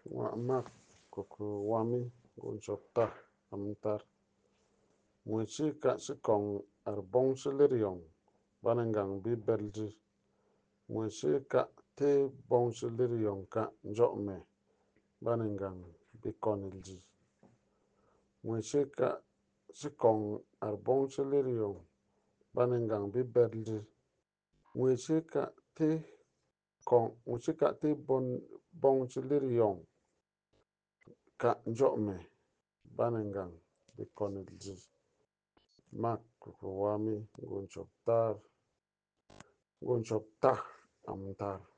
Mak koko wami gun chop ta amtar. Mwechi ka sikong ar bong silir yong banengang bi belgi. Mwechi ka te bong silir yong ka njok me banengang bi konilji. Mwechi ka sikong ar bong silir yong banengang bi belgi. Mwechi ka te bong silir yong ka njok me banengang bi konilji. Mak koko wami gun chop ta amtar.